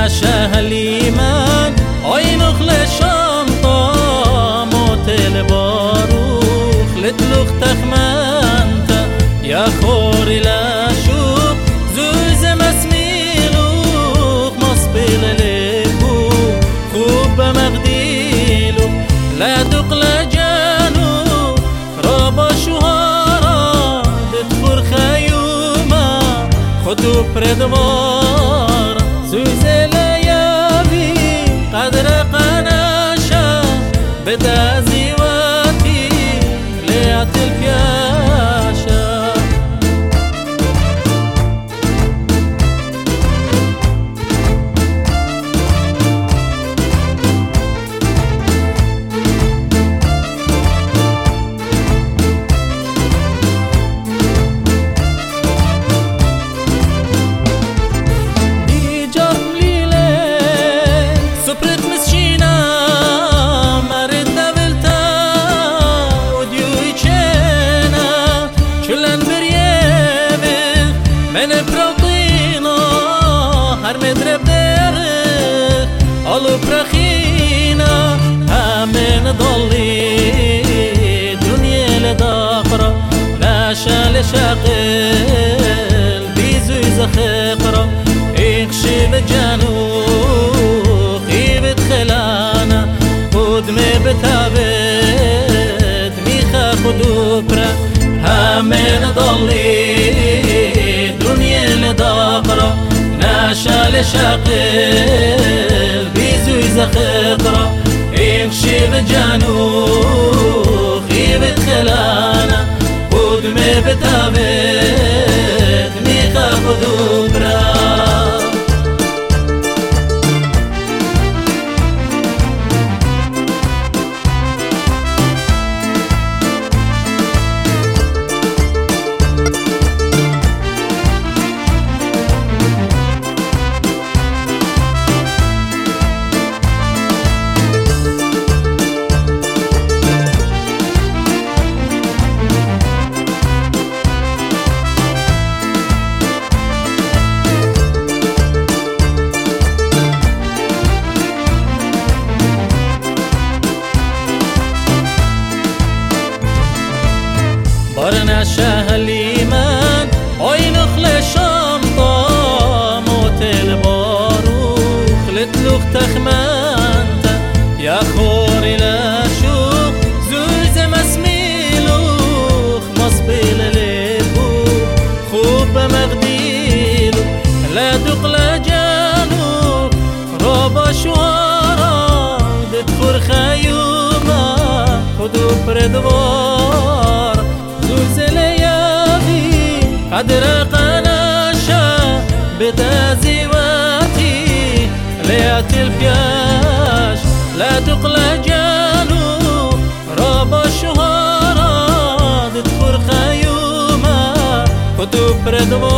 نشه لیمن آی نخل شانطا موتل باروخ لتلوخ تخمنت یا خوری لشوق زوز مسمیلوخ مصبیل لبو خوب مغدیلو لدق لجانو رابا شوهارا دتخور خیوما خودو پردوار زوز لیابی قدر قناشا بدا زیواتی لیات الفیاشا Alu prakhina amen dolli dunya le dakhra nasha le shaqil bizu zakhra ikhshi le janu khibet khalana qudme betabet mikha khudupra amen dolli dunya le dakhra nasha le shaqil خطرة يمشي بجانو خيبة خلانة قدمي بتابت ميخا خدوبرا نشه لیمن آی نخل شانطا موتل باروخ لتلوخ تخمنت یا خوری لشوق زوز مسمیلوخ مصبیل لبو خوب مغدیلو لدق لجانو رابا شوارا دتخور خیوما خودو پردوار قدر قناشا بدا زيواتي ليات الفياش لا تقلى جانو رابا الشهارة تدخل خيوما كتب ردوار